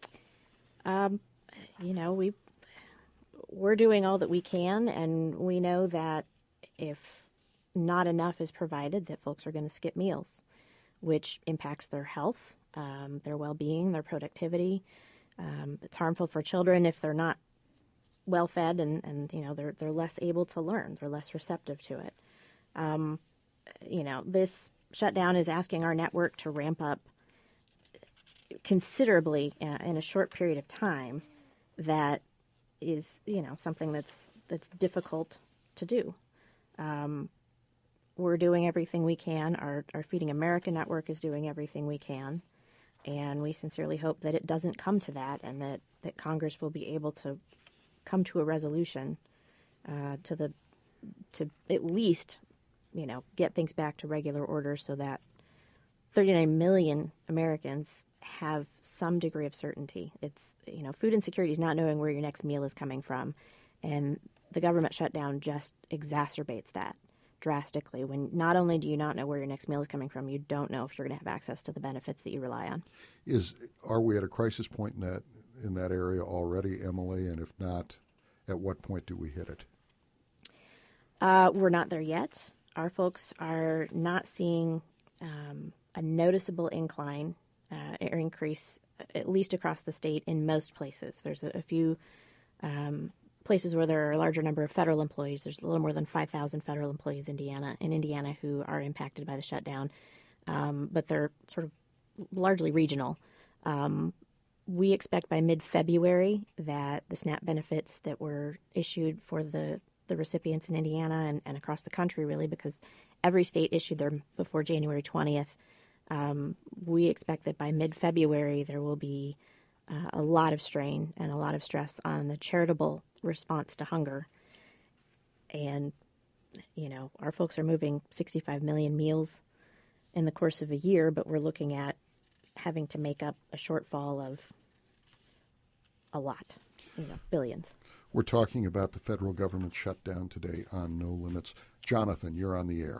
Um, you know, we we're doing all that we can, and we know that if not enough is provided, that folks are going to skip meals, which impacts their health, um, their well-being, their productivity. Um, it's harmful for children if they're not well fed, and, and you know they're they're less able to learn, they're less receptive to it. Um, You know, this shutdown is asking our network to ramp up considerably in a short period of time. That is, you know, something that's that's difficult to do. Um, we're doing everything we can. Our, our Feeding America network is doing everything we can. And we sincerely hope that it doesn't come to that, and that, that Congress will be able to come to a resolution uh, to the to at least, you know, get things back to regular order so that thirty-nine million Americans have some degree of certainty. It's, you know, food insecurity is not knowing where your next meal is coming from. And the government shutdown just exacerbates that drastically. When not only do you not know where your next meal is coming from, you don't know if you're going to have access to the benefits that you rely on. Is are we at a crisis point in that in that area already, Emily? And if not, at what point do we hit it? Uh, we're not there yet. Our folks are not seeing um, a noticeable incline uh, or increase, at least across the state, in most places. There's a, a few um, places where there are a larger number of federal employees. There's a little more than five thousand federal employees in Indiana, in Indiana who are impacted by the shutdown, um, but they're sort of largely regional. Um, we expect by mid-February that the SNAP benefits that were issued for the the recipients in Indiana and, and across the country, really, because every state issued them before January twentieth. Um, we expect that by mid-February there will be uh, a lot of strain and a lot of stress on the charitable response to hunger. And, you know, our folks are moving sixty-five million meals in the course of a year, but we're looking at having to make up a shortfall of a lot, you know, billions. We're talking about the federal government shutdown today on No Limits. Jonathan, you're on the air.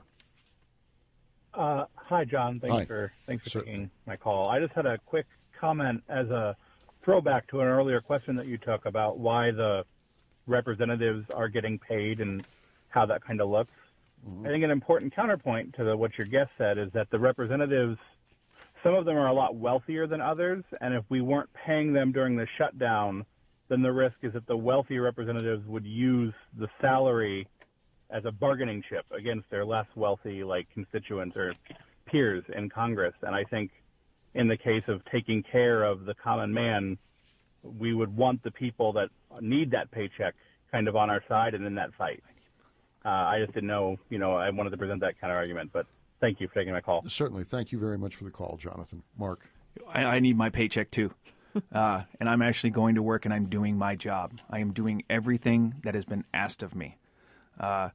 Uh, hi, John. Thanks hi. for thanks for Certainly. taking my call. I just had a quick comment as a throwback to an earlier question that you took about why the representatives are getting paid and how that kind of looks. Mm-hmm. I think an important counterpoint to the, what your guest said is that the representatives, some of them are a lot wealthier than others, and if we weren't paying them during the shutdown, then the risk is that the wealthy representatives would use the salary as a bargaining chip against their less wealthy, like, constituents or peers in Congress. And I think in the case of taking care of the common man, we would want the people that need that paycheck kind of on our side and in that fight. Uh, I just didn't know, you know, I wanted to present that kind of argument, but thank you for taking my call. Certainly. Thank you very much for the call, Jonathan. Mark? I, I need my paycheck, too. Uh, and I'm actually going to work and I'm doing my job. I am doing everything that has been asked of me. Uh,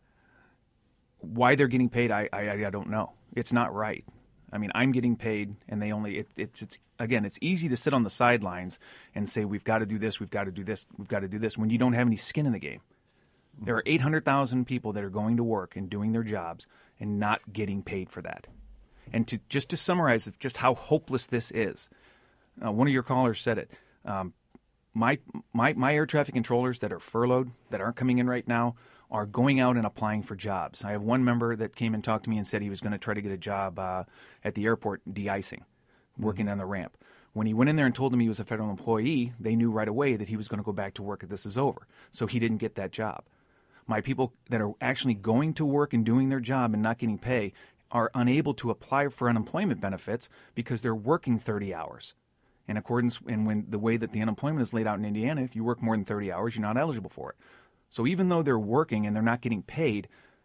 why they're getting paid, I, I, I don't know. It's not right. I mean, I'm getting paid, and they only, it, it's, it's again, it's easy to sit on the sidelines and say, we've got to do this, we've got to do this, we've got to do this, when you don't have any skin in the game. There are eight hundred thousand people that are going to work and doing their jobs and not getting paid for that. And to just to summarize just how hopeless this is, uh, one of your callers said it. Um, my, my, my air traffic controllers that are furloughed, that aren't coming in right now, are going out and applying for jobs. I have one member that came and talked to me and said he was going to try to get a job uh, at the airport de-icing, working mm-hmm. on the ramp. When he went in there and told them he was a federal employee, they knew right away that he was going to go back to work if this is over. So he didn't get that job. My people that are actually going to work and doing their job and not getting pay are unable to apply for unemployment benefits because they're working thirty hours. In accordance, and when the way that the unemployment is laid out in Indiana, if you work more than thirty hours, you're not eligible for it. So even though they're working and they're not getting paid,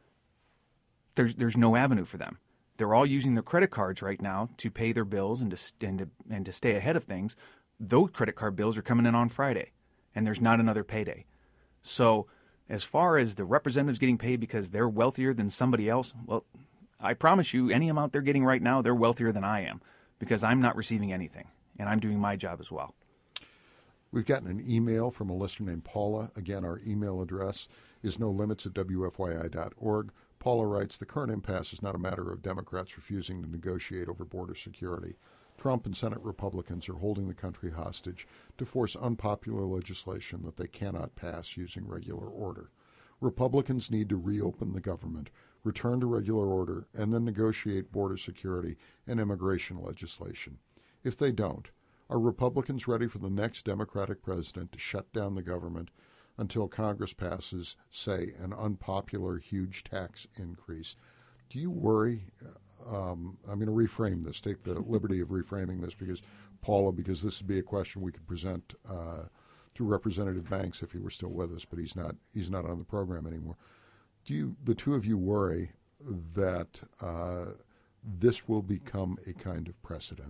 there's there's no avenue for them. They're all using their credit cards right now to pay their bills and to and to, and to stay ahead of things. Those credit card bills are coming in on Friday, and there's not another payday. So as far as the representatives getting paid because they're wealthier than somebody else, well, I promise you, any amount they're getting right now, they're wealthier than I am because I'm not receiving anything, and I'm doing my job as well. We've gotten an email from a listener named Paula. Again, our email address is no limits at w f y i dot org. Paula writes, the current impasse is not a matter of Democrats refusing to negotiate over border security. Trump and Senate Republicans are holding the country hostage to force unpopular legislation that they cannot pass using regular order. Republicans need to reopen the government, return to regular order, and then negotiate border security and immigration legislation. If they don't, are Republicans ready for the next Democratic president to shut down the government until Congress passes, say, an unpopular huge tax increase? Do you worry? Um, I'm going to reframe this, take the liberty of reframing this because, Paula, because this would be a question we could present uh, to Representative Banks if he were still with us, but he's not. He's not on the program anymore. Do you, the two of you, worry that uh, this will become a kind of precedent,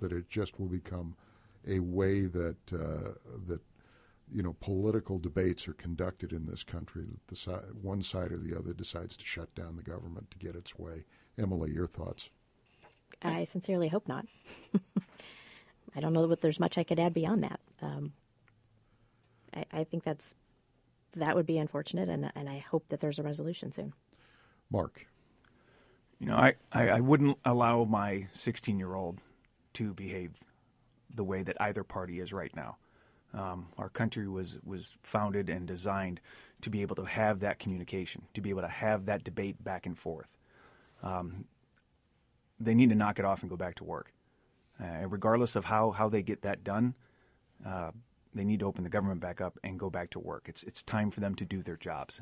that it just will become a way that uh, that you know political debates are conducted in this country, that the si- one side or the other decides to shut down the government to get its way. Emily, your thoughts? I sincerely hope not. I don't know that there's much I could add beyond that. Um, I, I think that's that would be unfortunate, and and I hope that there's a resolution soon. Mark? You know, I, I, I wouldn't allow my sixteen-year-old to behave the way that either party is right now. Um, our country was, was founded and designed to be able to have that communication, to be able to have that debate back and forth. Um, they need to knock it off and go back to work. Uh, regardless of how, how they get that done, uh, they need to open the government back up and go back to work. It's it's time for them to do their jobs.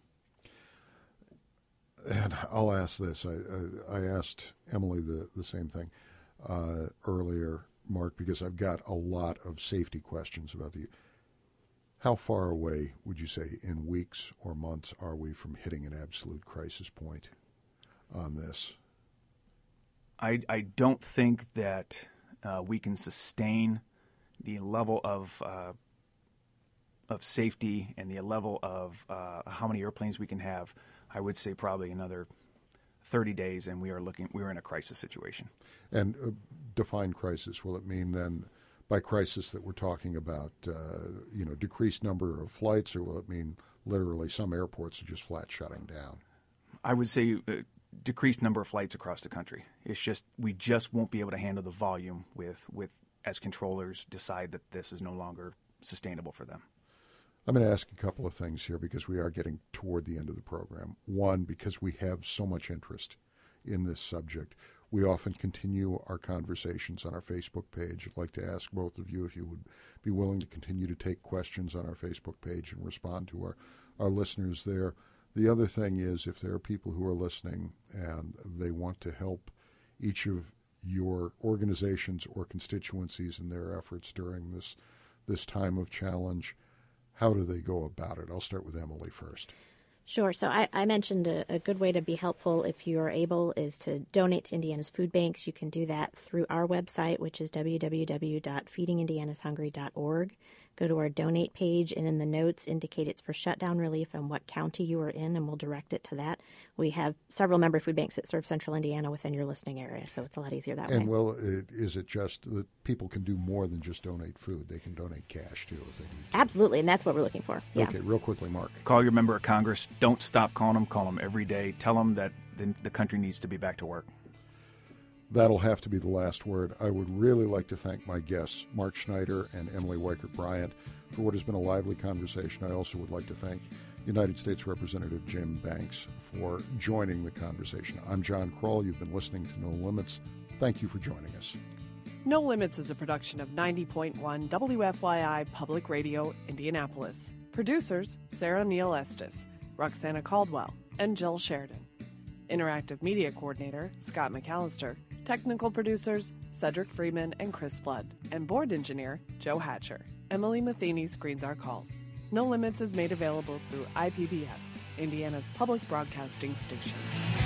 And I'll ask this. I, I, I asked Emily the, the same thing uh, earlier, Mark, because I've got a lot of safety questions about the. How far away would you say, in weeks or months, are we from hitting an absolute crisis point on this? I, I don't think that uh, we can sustain the level of uh, of safety and the level of uh, how many airplanes we can have. I would say probably another thirty days, and we are looking. We are in a crisis situation. And uh, define crisis. Will it mean then, by crisis, that we're talking about, uh, you know, decreased number of flights, or will it mean literally some airports are just flat shutting down? I would say uh, decreased number of flights across the country. It's just we just won't be able to handle the volume with with as controllers decide that this is no longer sustainable for them. I'm going to ask a couple of things here because we are getting toward the end of the program. One, because we have so much interest in this subject, we often continue our conversations on our Facebook page. I'd like to ask both of you if you would be willing to continue to take questions on our Facebook page and respond to our, our listeners there. The other thing is, if there are people who are listening and they want to help each of your organizations or constituencies in their efforts during this this time of challenge, how do they go about it? I'll start with Emily first. Sure. So I, I mentioned a, a good way to be helpful if you are able is to donate to Indiana's food banks. You can do that through our website, which is w w w dot feeding indiana's hungry dot org. Go to our donate page, and in the notes indicate it's for shutdown relief and what county you are in, and we'll direct it to that. We have several member food banks that serve central Indiana within your listening area, so it's a lot easier that and way. And, well, it, is it just that people can do more than just donate food? They can donate cash, too, if they need to. Absolutely, and that's what we're looking for. Yeah. Okay, real quickly, Mark. Call your member of Congress. Don't stop calling them. Call them every day. Tell them that the, the country needs to be back to work. That'll have to be the last word. I would really like to thank my guests, Mark Schneider and Emily Weichert-Bryant, for what has been a lively conversation. I also would like to thank United States Representative Jim Banks for joining the conversation. I'm John Kroll. You've been listening to No Limits. Thank you for joining us. No Limits is a production of ninety point one W F Y I Public Radio, Indianapolis. Producers, Sarah Neal Estes, Roxana Caldwell, and Jill Sheridan. Interactive Media Coordinator, Scott McAllister. Technical producers, Cedric Freeman and Chris Flood. And Board Engineer, Joe Hatcher. Emily Matheny screens our calls. No Limits is made available through I P B S, Indiana's public broadcasting station.